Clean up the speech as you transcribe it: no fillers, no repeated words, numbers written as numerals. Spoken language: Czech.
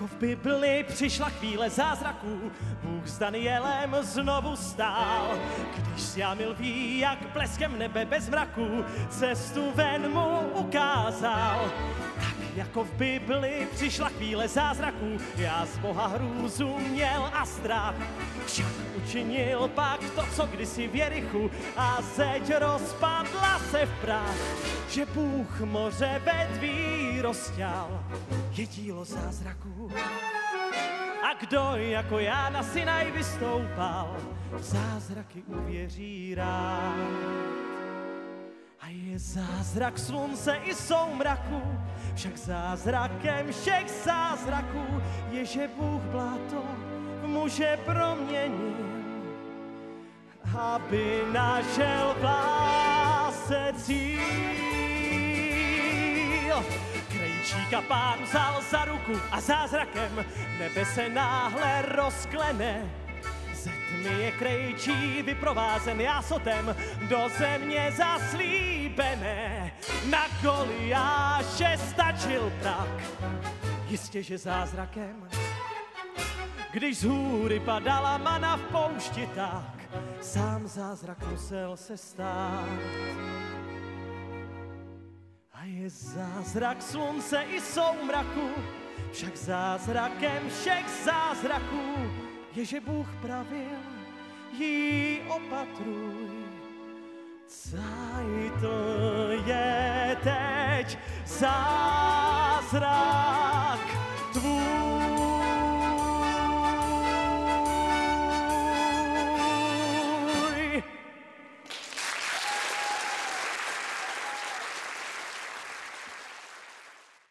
Jako v Bibli přišla chvíle zázraků, Bůh s Danielem znovu stál. Když Sjamil ví, jak bleskem nebe bez mraku cestu ven mu ukázal. Tak jako v Bibli přišla chvíle zázraků, já z Boha hrůzu měl a strach. Však učinil pak to, co kdysi v Jerichu, a zeď rozpadla se v prach. Že Bůh moře vedví rozťal, je dílo zázraků. A kdo jako já na Sinaj vystoupal, v zázraky uvěří rád. A je zázrak slunce i soumraku, však zázrakem všech zázraků je, že Bůh bláto v muže proměnil, aby našel v lásce cíl. Krejčíka Pán vzal za ruku a zázrakem nebe se náhle rozklene. Ze tmy je krejčí vyprovázen jásotem do země zaslíbené. Na Goliáše stačil tak, jistě, že zázrakem. Když z hůry padala mana v poušti, tak sám zázrak musel se stát. A je zázrak slunce i soumraku, však zázrakem všech zázraků je, že Bůh pravil, jí opatruj. Zeitl je teď zázrak.